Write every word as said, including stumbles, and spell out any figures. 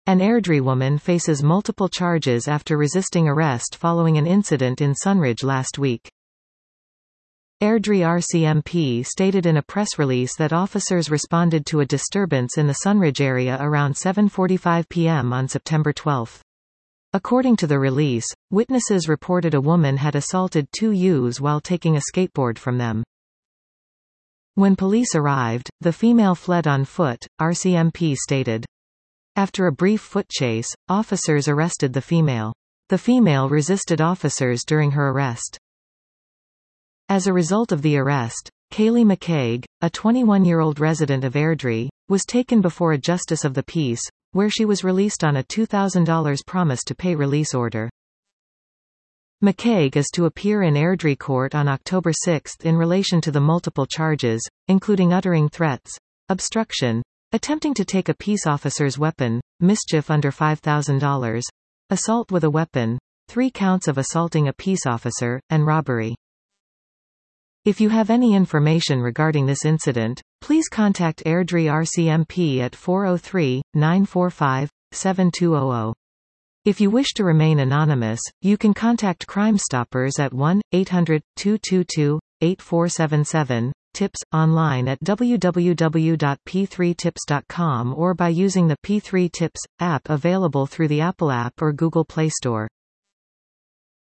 An Airdrie woman faces multiple charges after resisting arrest following an incident in Sunridge last week. Airdrie R C M P stated in a press release that officers responded to a disturbance in the Sunridge area around seven forty-five p m on September twelfth. According to the release, witnesses reported a woman had assaulted two youths while taking a skateboard from them. When police arrived, the female fled on foot, R C M P stated. After a brief foot chase, officers arrested the female. The female resisted officers during her arrest. As a result of the arrest, Kaylee McCaig, a twenty-one-year-old resident of Airdrie, was taken before a justice of the peace, where she was released on a two thousand dollars promise to pay release order. McCaig is to appear in Airdrie court on October sixth in relation to the multiple charges, including uttering threats, obstruction, attempting to take a peace officer's weapon, mischief under five thousand dollars, assault with a weapon, three counts of assaulting a peace officer, and robbery. If you have any information regarding this incident, please contact Airdrie R C M P at four oh three, nine four five, seven two zero zero. If you wish to remain anonymous, you can contact Crime Stoppers at one eight hundred, two two two, eight four seven seven, tips, online at w w w dot p three tips dot com or by using the P three Tips app available through the Apple app or Google Play Store.